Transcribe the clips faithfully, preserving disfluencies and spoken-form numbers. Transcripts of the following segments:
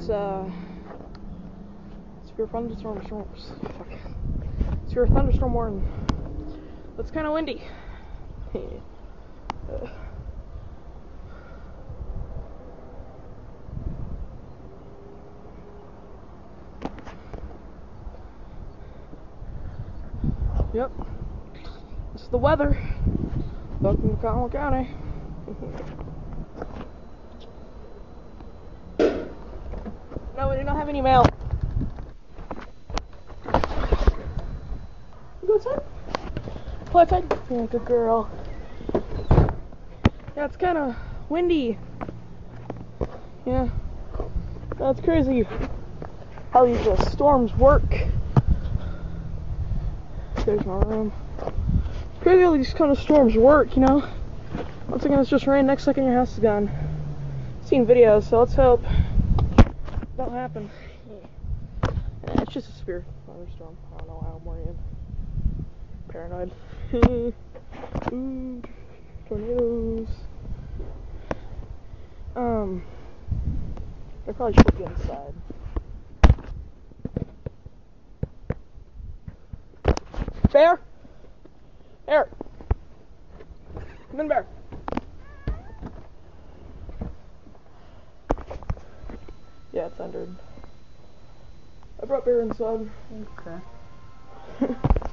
it's uh, severe thunderstorm storms. Fuck. Severe thunderstorm warning. It's kind of windy. uh. Yep. It's the weather. Welcome to Cottonwood County. No, we do not have any mail. You go outside? Go outside. Yeah, good girl. Yeah, it's kind of windy. Yeah. That's crazy how these uh, storms work. There's my room. It's crazy how these kind of storms work, you know? One second it's just rain, next second your house is gone. I've seen videos, so let's hope it don't happen. Yeah, it's just a severe thunderstorm. I don't know how I'm worrying. Paranoid. Ooh, tornadoes. Um, I probably should be inside. Bear? Bear! Come in, Bear. Yeah, it's thundered. I brought Bear inside. Okay.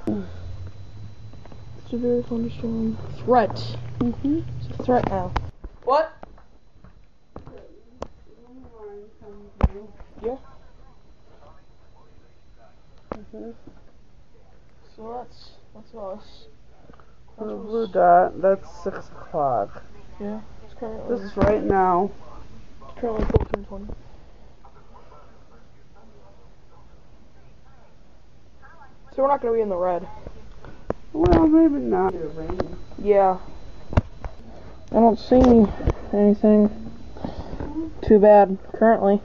Severe thunderstorm. Threat. Mm-hmm. It's a threat now. What? Yeah. Mm-hmm. So that's, that's us. The blue dot, that's six o'clock. Yeah, it's currently, This right now. it's currently fourteen twenty. So we're not going to be in the red. Well, maybe not. Yeah. I don't see anything too bad currently.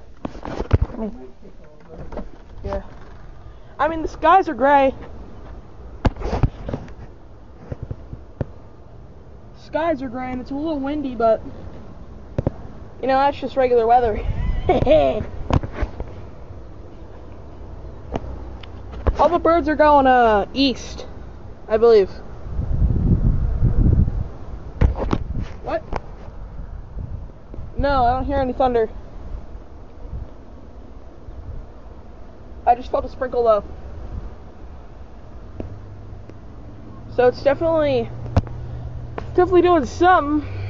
Yeah. I mean, the skies are gray. Skies are gray and it's a little windy, but you know, that's just regular weather. All the birds are going uh east, I believe. What? No, I don't hear any thunder. I just felt a sprinkle though. So it's definitely, it's definitely doing something.